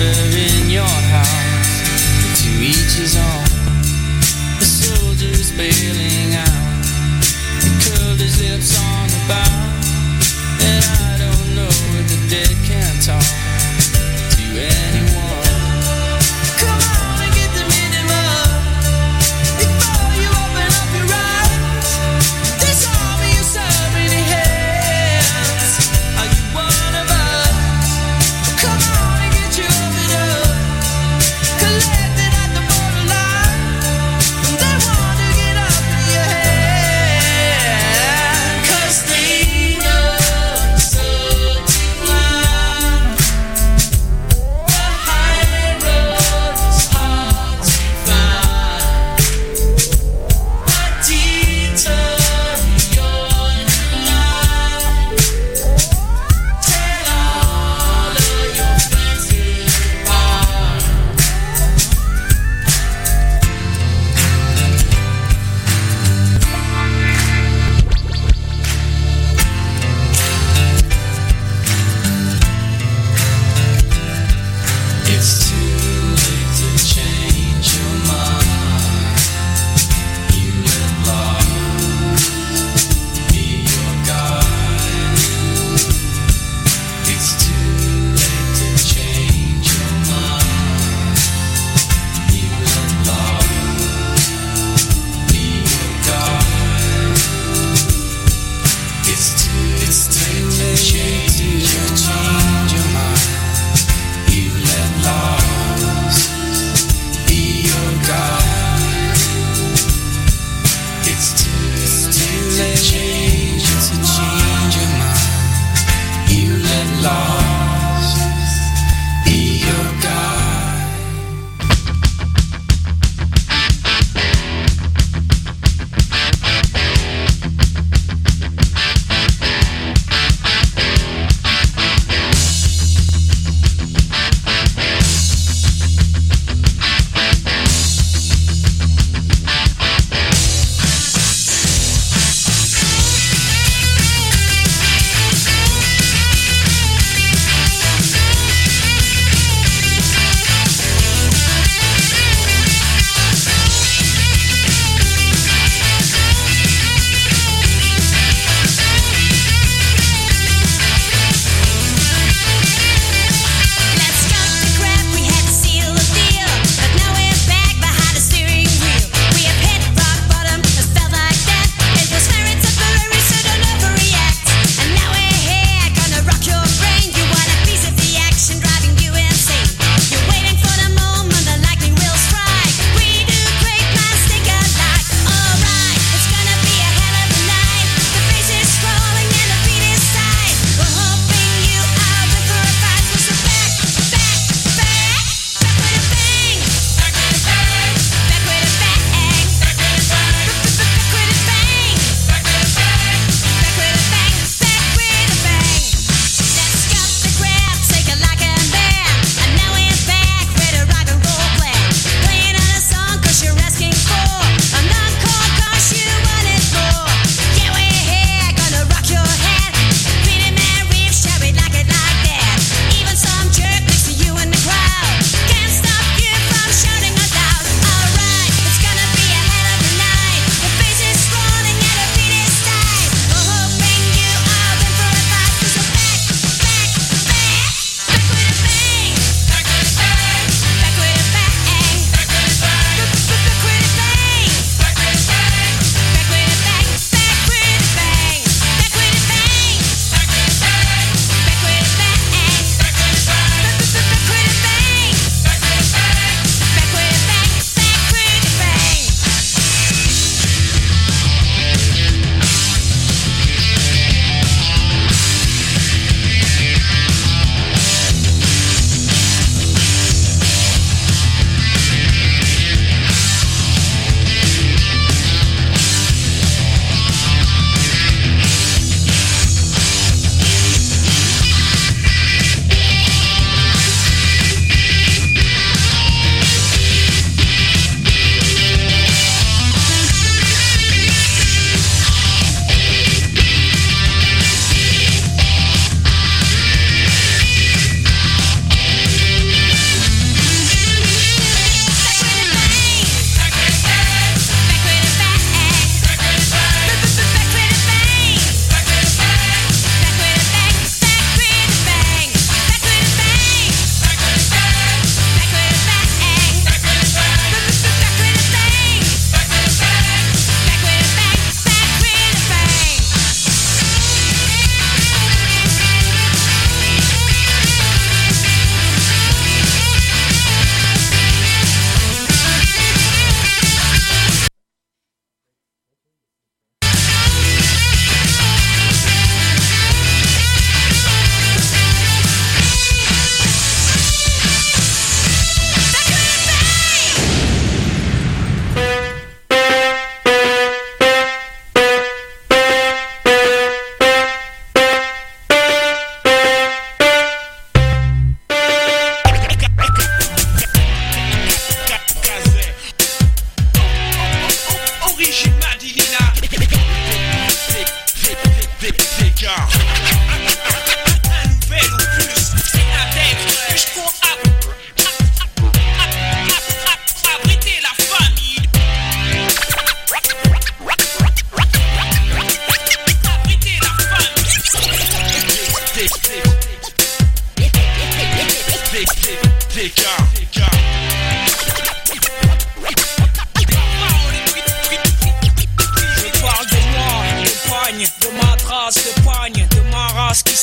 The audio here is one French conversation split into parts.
whisper in your house. To each his own. The soldier's bailing out. He curled his lips on the bow. And I don't know if the dead can talk to anyone. Come on and get the minimum before you open up your eyes. This army is so many hands. Are you one of us? Come on and get your open up. Collected at the borderline. They want to get up in your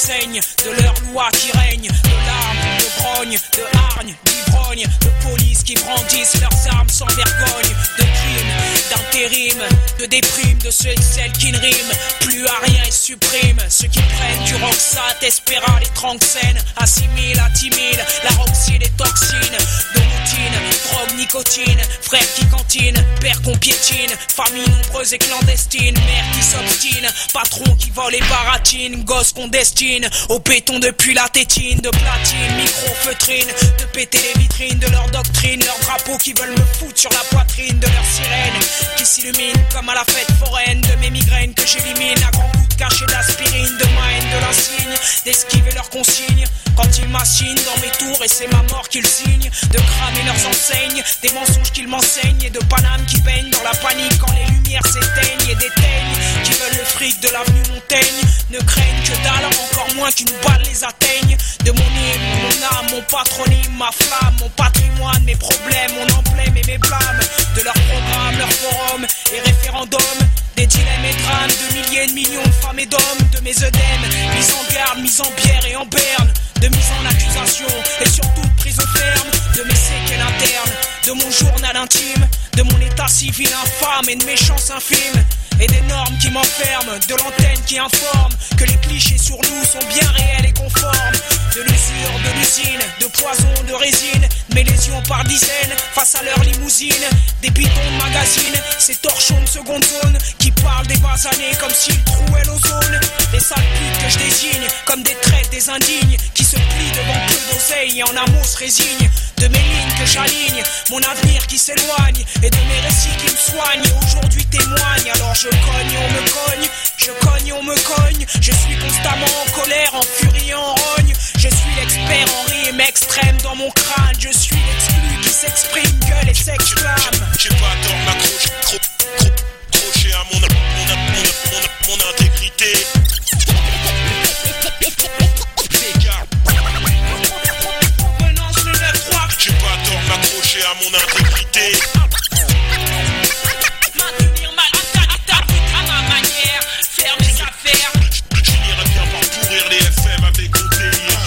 enseigne de leurs lois qui règnent, de larmes, de grogne, de hargne, d'ivrogne, de police qui brandissent leurs armes sans vergogne, de crimes, d'intérim, de déprime, de ceux et celles qui ne riment plus à rien et suppriment ceux qui prennent du Roxat, Espéra, les Tranxènes, assimilent, intimident, la roxine et toxine, de routine, drogue, nicotine, frères qui cantinent, pères qu'on piétine, famille nombreuse et clandestine, mère qui s'obstine, patron qui vole et baratine, gosses qu'on destine au béton depuis la tétine, de platine, micro-feutrine, de péter les vitrines de leur doctrine, leurs drapeaux qui veulent me foutre sur la poitrine, de leurs sirènes qui s'illuminent comme à la fête foraine, de mes migraines que j'élimine à grands coups de cachet d'aspirine, de ma haine, de l'insigne, d'esquiver leurs consignes quand ils m'assignent dans mes tours et c'est ma mort qu'ils signent, de cramer leurs enseignes, des mensonges qu'ils m'enseignent et de Paname qui baignent dans la panique quand les lumières s'éteignent et d'éteignent qui veulent le fric de l'avenue Montaigne, ne craignent que dalle, encore moins qu'une balle les atteigne, de mon hymne, mon âme, mon patronyme, ma flamme, mon patrimoine, mes problèmes, mon emblème et mes blâmes, de leurs programmes, leurs forums et référendums, des dilemmes et drames, de milliers de millions de femmes et d'hommes, de mes œdèmes, mise en garde, mise en bière et en berne, de mise en accusation et surtout de prison ferme, de mes séquelles internes, de mon journal intime, de mon état civil infâme et de mes chances infimes, et des normes qui m'enferment, de l'antenne qui informe que les clichés sur nous sont bien réels et conformes, de l'usure, de l'usine, de poison, de résine, mes lésions par dizaines face à leur limousine, des bidons de magazine, ces torchons de seconde zone qui parlent des basanés comme s'ils trouaient l'ozone, des sales putes que je désigne comme des traites, des indignes qui se plient devant peu d'oseille et en amour se résignent, de mes lignes que j'aligne, mon avenir qui s'éloigne et de mes récits qui me soignent et aujourd'hui témoignent. Alors je cogne, on me cogne, je cogne, on me cogne, je suis constamment en colère, en furie, en rogne, je suis l'expert en rime extrême dans mon crâne, je suis l'exclu qui s'exprime, gueule et s'exclame. J'ai pas tort de m'accrocher à mon intégrité. J'ai pas tort de m'accrocher à mon intégrité. Maintenir ma à ma manière, faire mes affaires. Je finirai bien par pourrir les FM avec mon délire.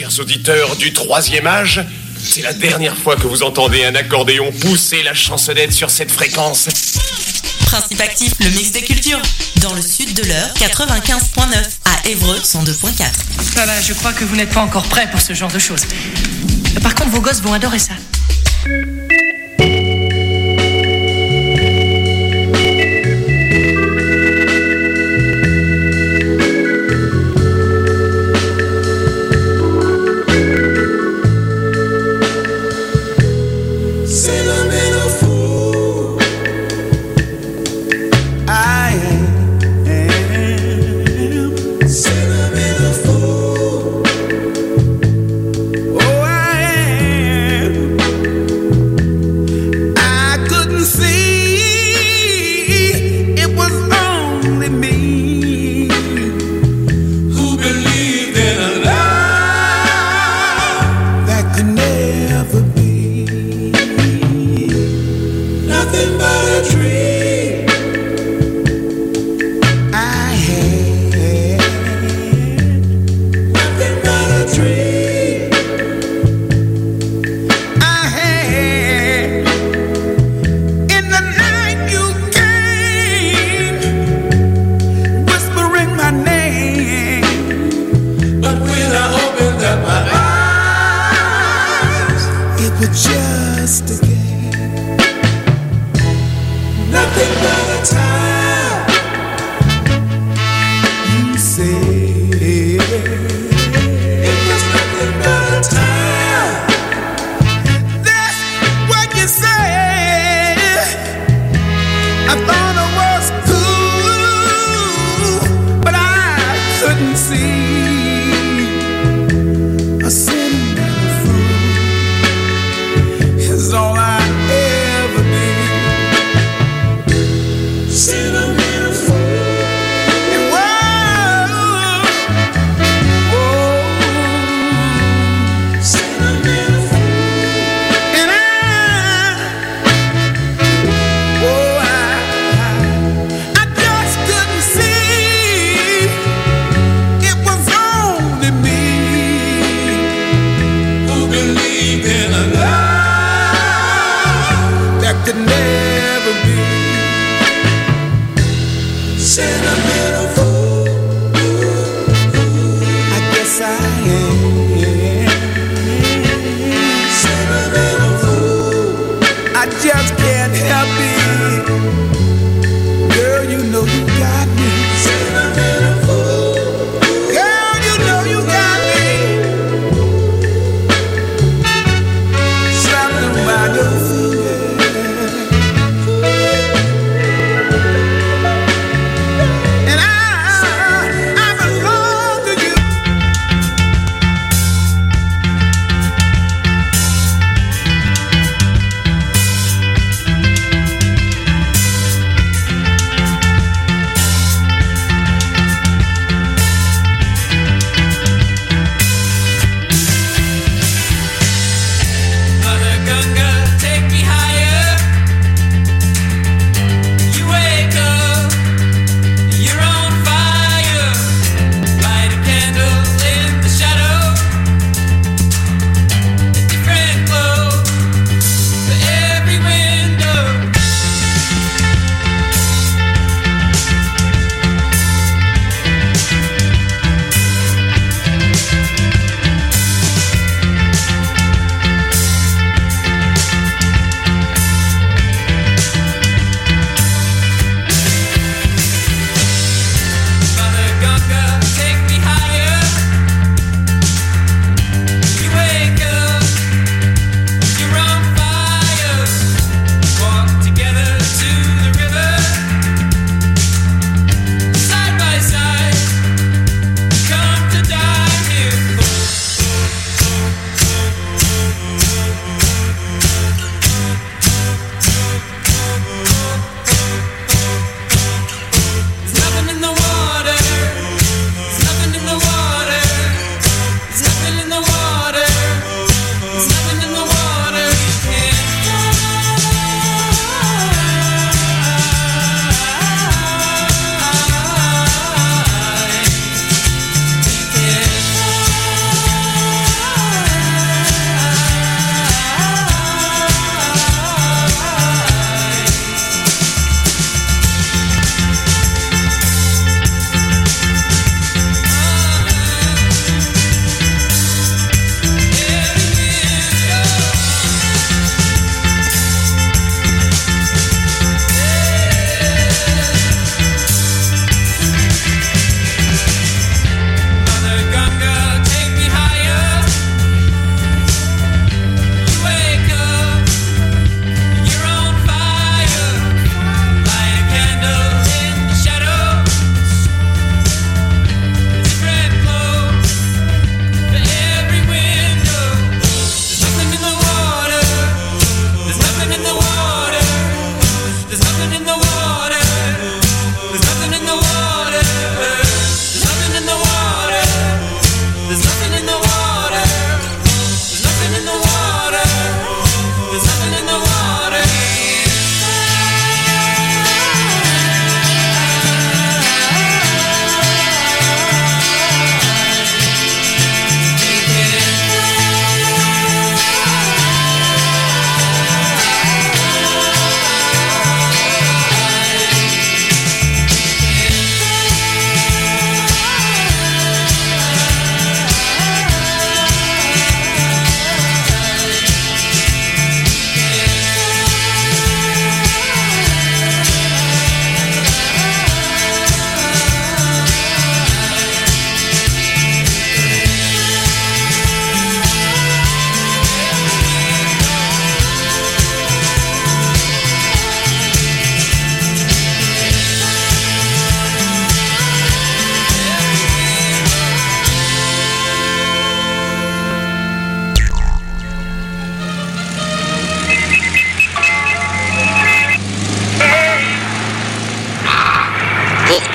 chers auditeurs du troisième âge, c'est la dernière fois que vous entendez un accordéon pousser la chansonnette sur cette fréquence. Principe actif, le mix des cultures. Dans le sud de l'heure, 95.9. À Évreux, 102.4. Voilà, je crois que vous n'êtes pas encore prêts pour ce genre de choses. Par contre, vos gosses vont adorer ça. See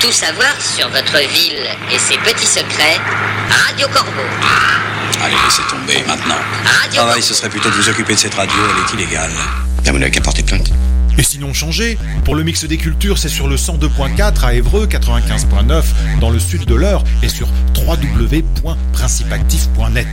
tout savoir sur votre ville et ses petits secrets, Radio Corbeau. Allez, laissez tomber maintenant. Radio Travail, Corbeau. ce serait plutôt de vous occuper de cette radio, elle est illégale. Ben, vous n'avez qu'à porter plainte. Et sinon changez. Pour le mix des cultures, c'est sur le 102.4 à Évreux, 95.9 dans le sud de l'Eure et sur www.principactif.net.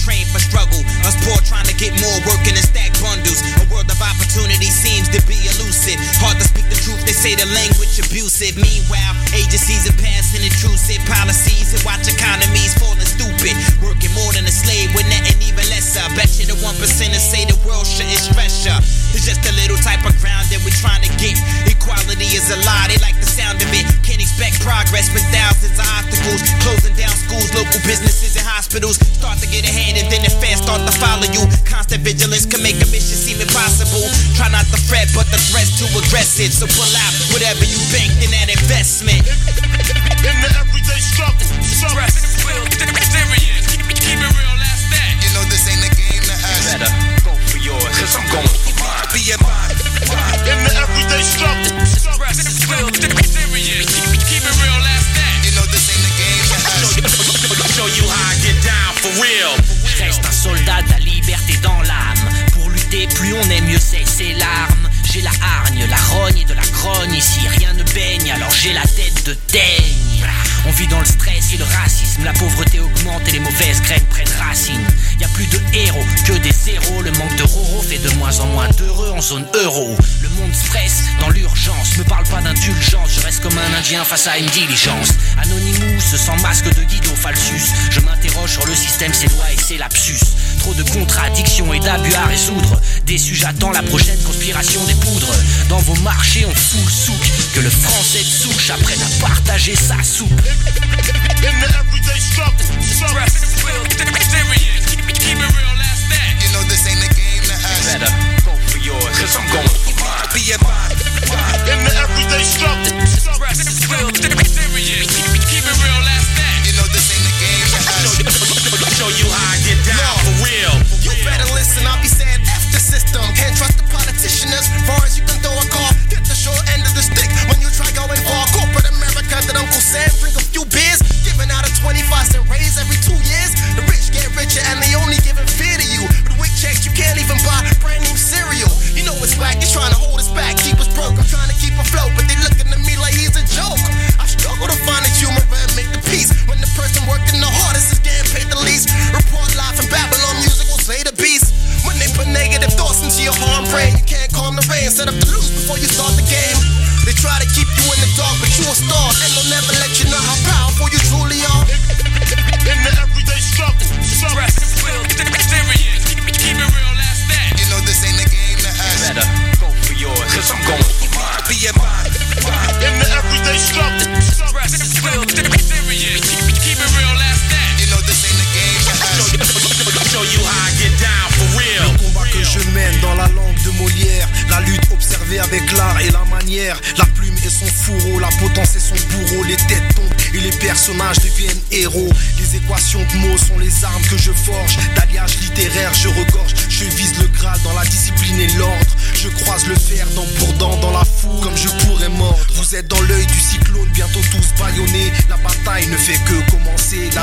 trained for struggle. Us poor trying to get more, working in stack bundles. A world of opportunity seems to be elusive. Hard to speak the truth, they say the language abusive. Meanwhile, agencies are passing intrusive policies and watch economies falling stupid. Working more than a slave with nothing even lesser. Bet you the 1% and say the world shouldn't stress ya. It's just a little type of ground that we're trying to get. Equality is a lie, they like the sound of it. Can't expect progress with thousands of obstacles. Closing down schools, local businesses and hospitals. Start to get ahead and then the fans start to follow you. Constant vigilance can make a mission seem impossible. Try not to fret, but the threat's too aggressive. So pull out whatever you banked in that investment. In the everyday struggle, Stress is real, serious. Keep it real, that's that. You know this ain't a game to us. Better go for yours, cause I'm going for mine. Be a mind. in the everyday struggle. Stress is real, serious. Keep it real, that's that. You know this ain't a game to us. Show you how I get down for real. Je reste un soldat de la liberté dans l'âme. Pour lutter, plus on est, mieux c'est l'arme. J'ai la hargne, la rogne et de la grogne. Ici rien ne baigne, alors j'ai la tête de daigne. On vit dans le stress et le racisme. La pauvreté augmente et les mauvaises graines prennent racine. Y a plus de héros que des zéros. Le manque de roro fait de moins en moins d'heureux en zone euro. Le monde stresse dans l'urgence. Me parle pas d'indulgence, je reste comme un indien face à une diligence. Anonymous, sans masque de Guido Falsus. Je m'interroge sur le système, ses lois et ses lapsus. Trop de contradictions et d'abus à résoudre. Déçu, j'attends la prochaine conspiration des poudres. Dans vos marchés, on fout le souk. Que le français de souche apprenne à partager sa soupe. In the everyday struggle. Stress is real, serious. Keep it real, that's that. You know this ain't a game to us. Better go for yours, cause I'm going for mine. Be a mind. In the everyday struggle. Stress is real, serious. Keep it real, that's that. You know this ain't a game to us. Show you how I get down for real. You better listen, I'll be saying F the system. Can't trust the politician as far as you can throw a car. Get the short end of the stick when you try going far. Corporate America that Uncle Sam drink a few beers. Giving out a 25-cent raise every 2 years. The rich get richer and they only giving fear to you. With weak checks you can't even buy brand new cereal. You know it's whack, they're trying to hold us back, keep us broke. I'm trying to keep afloat, but they looking at me like he's a joke. I struggle to find the humor and make the peace. When the person working the hardest is getting paid the least. Report live from Babylon, music will slay the beast. When they put negative thoughts into your heart and brain, you can't calm the rain, set up to lose before you start the game. They try to keep you in the dark, but you a star, and they'll never let you know how powerful you truly are. In the everyday struggle. Stress is real, serious. Keep it real, that's that. You know this ain't a game to us. Better go for yours, cause I'm going for mine. Be a mind. In the everyday struggle. Stress is real, serious. Keep it real, that's that. You know this ain't a game to us. Show you how I get down for real. Le combat que je mène dans la langue de Molière, la lutte observée avec l'art et la manière. La plume et son fourreau, la potence et son bourreau. Les têtes tombent et les personnages deviennent héros. Les équations de mots sont les armes que je forge. D'alliage littéraire je regorge. Je vise le Graal dans la discipline et l'ordre. Je croise le fer dent pour dent dans la foule comme je pourrais mordre. Vous êtes dans l'œil du cyclone, bientôt tous bâillonnés. La bataille ne fait que commencer.